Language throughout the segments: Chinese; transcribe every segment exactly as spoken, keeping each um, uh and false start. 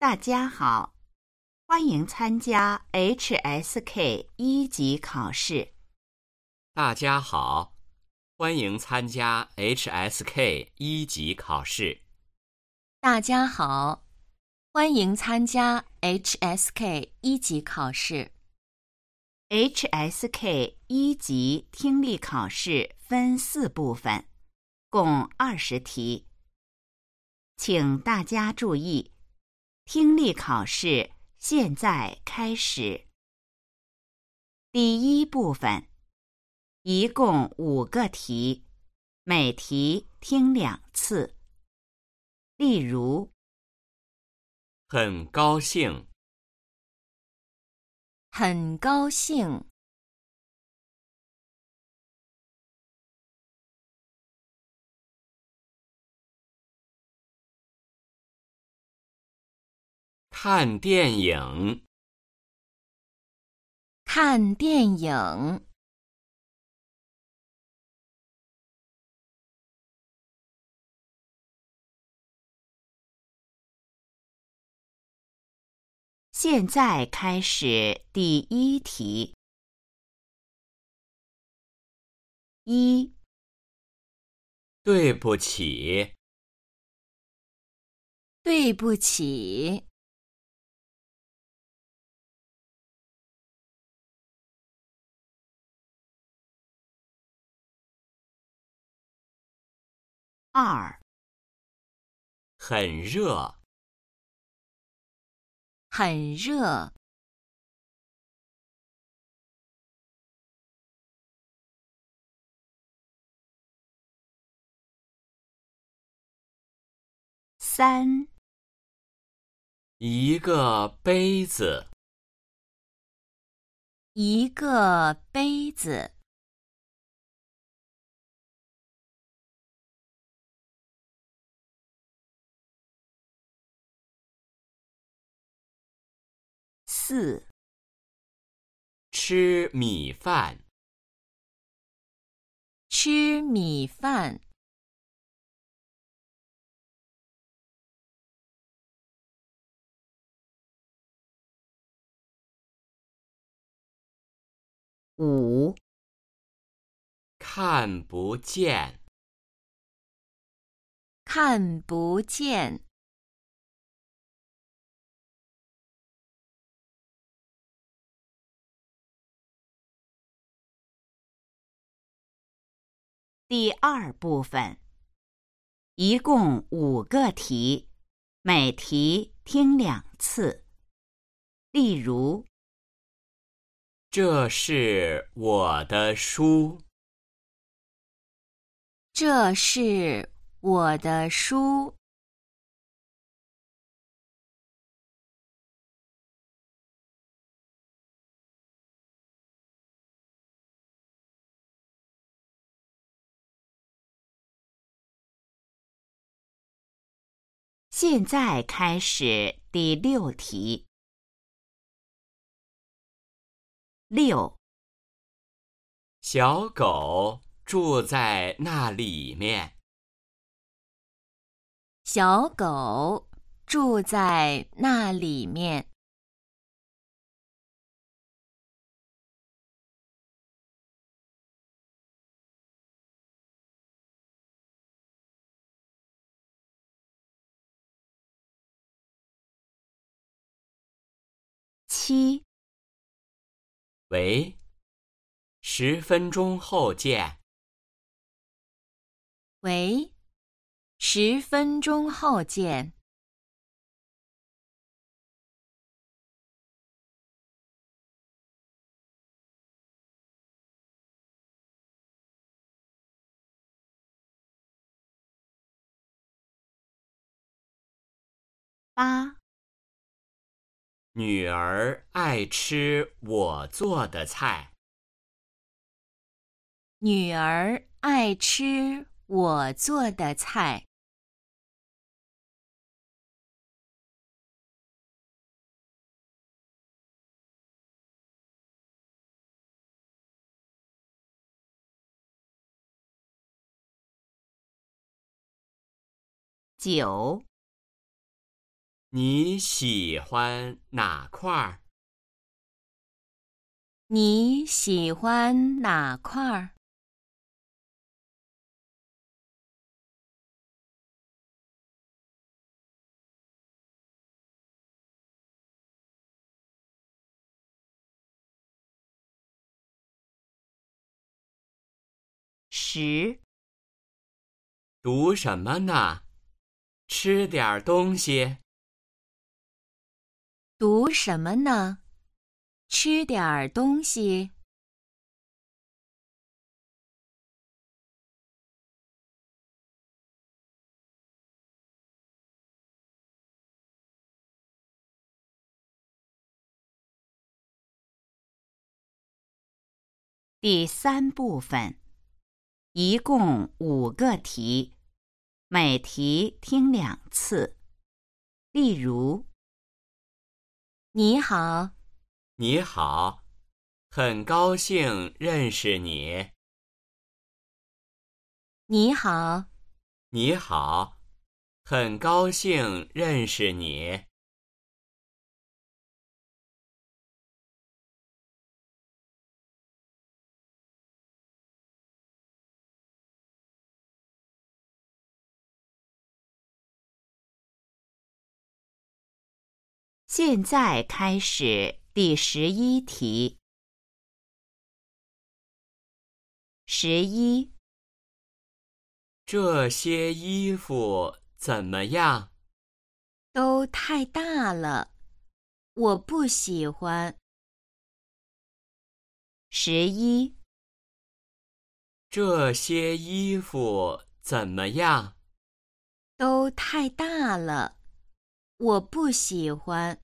大家好，欢迎参加 H S K 一级考试。 大家好，欢迎参加 H S K 一级考试。 大家好，欢迎参加 H S K 一级考试。 H S K 一级听力考试分四部分，共二十题。请大家注意，听力考试现在开始。第一部分，一共五个题，每题听两次。例如， 很高兴， 很高兴， 看电影， 看电影， 现在开始第一题。一、 对不起， 对不起， 二、 很热， 很热， 三、 一个杯子， 一个杯子， 四、 吃米饭， 吃米饭， 五、 看不见， 看不见， 第二部分，一共五个题，每题听两次。例如， 这是我的书， 这是我的书， 现在开始第六题。六、 小狗住在那里面， 小狗住在那里面。 七、 喂，十分钟后见。 喂，十分钟后见。 八、 女儿爱吃我做的菜， 女儿爱吃我做的菜。 九、 你喜欢哪块儿？ 你喜欢哪块儿？ 十、 读什么呢？吃点儿东西。 读什么呢？吃点儿东西。 第三部分，一共五个题，每题听两次。例如， 你好， 你好，很高兴认识你。 你好， 你好，很高兴认识你。 现在开始第十一题。十一， 这些衣服怎么样？ 都太大了，我不喜欢。 十一， 这些衣服怎么样？ 都太大了，我不喜欢。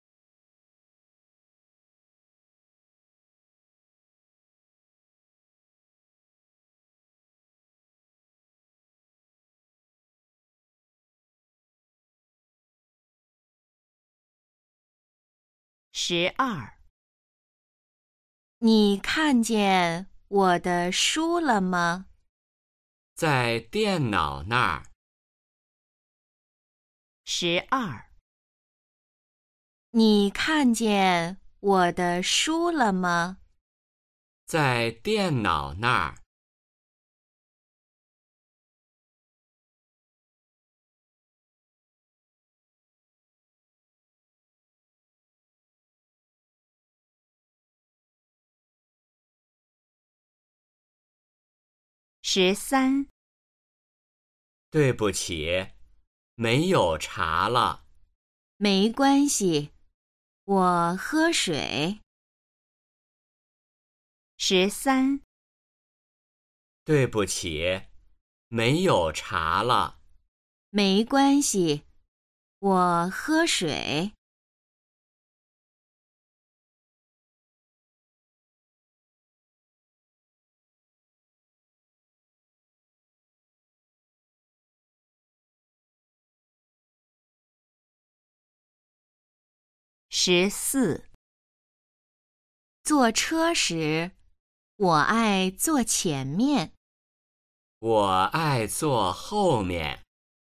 十二， 你看见我的书了吗？ 在电脑那儿。 十二， 你看见我的书了吗？ 在电脑那儿。 十三， 对不起，没有茶了。 没关系，我喝水。 十三， 对不起，没有茶了。 没关系，我喝水。 十四， 坐车时，我爱坐前面。 我爱坐后面。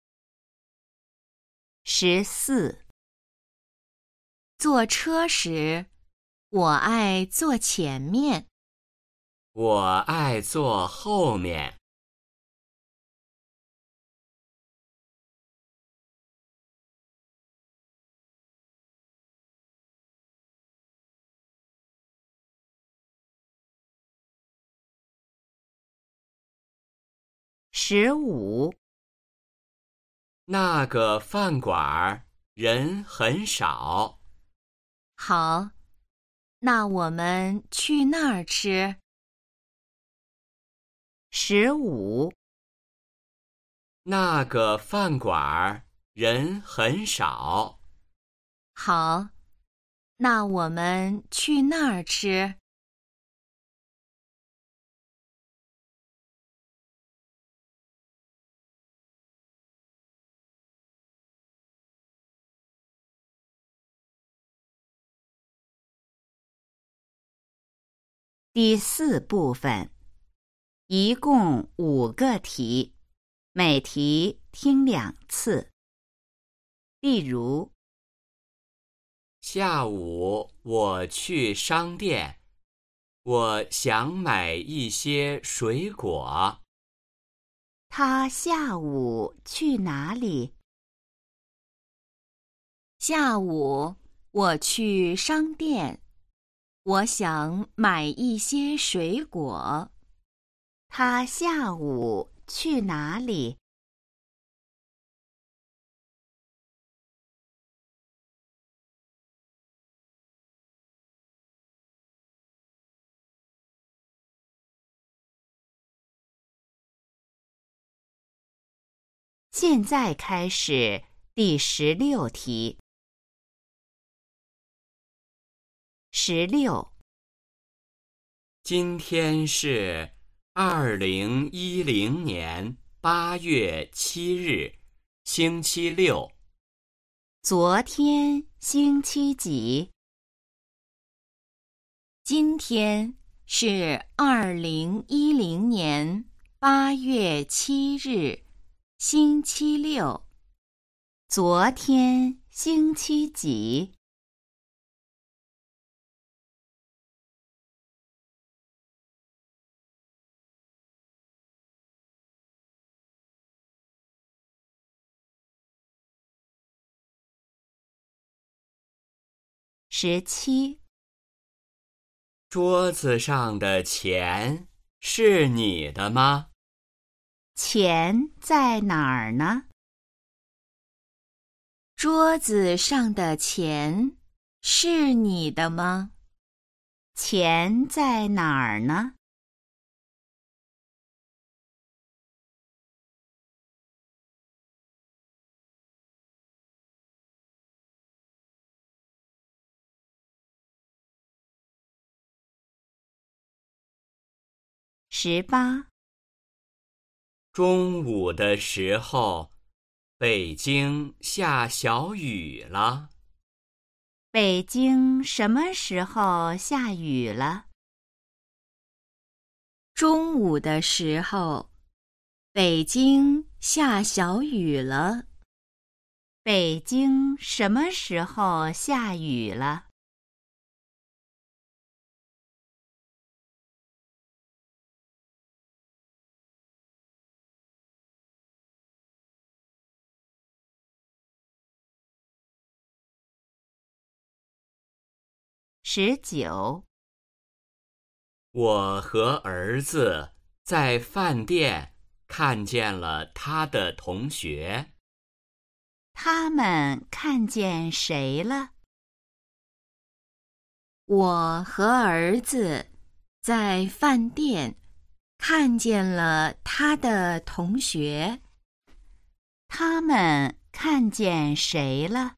十四， 坐车时，我爱坐前面。 我爱坐后面。 十五， 那个饭馆儿人很少。 好，那我们去那儿吃。 十五， 那个饭馆儿人很少。 好，那我们去那儿吃。 第四部分，一共五个题，每题听两次。例如， 下午我去商店，我想买一些水果。 他下午去哪里？ 下午我去商店，我想买一些水果。 他下午去哪里？现在开始第十六题。十六， 今天是二零一零年八月七日，星期六。 昨天星期几？ 今天是二零一零年八月七日，星期六。 昨天星期几？十七， 桌子上的钱是你的吗？ 钱在哪儿呢？ 桌子上的钱是你的吗？ 钱在哪儿呢？十八， 中午的时候，北京下小雨了。 北京什么时候下雨了？ 中午的时候，北京下小雨了。 北京什么时候下雨了？十九， 我和儿子在饭店看见了他的同学。 他们看见谁了？ 我和儿子在饭店看见了他的同学。 他们看见谁了？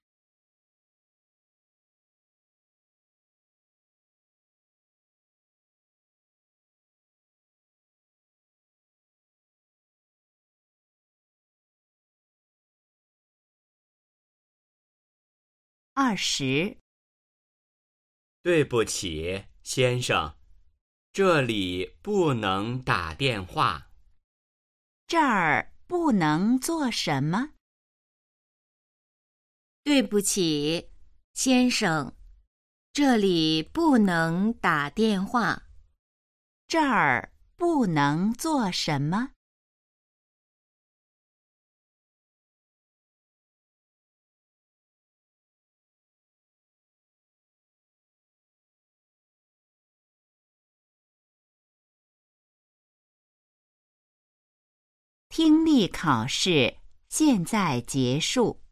二十， 对不起，先生，这里不能打电话。 这儿不能做什么？ 对不起，先生，这里不能打电话。 这儿不能做什么？听力考试现在结束。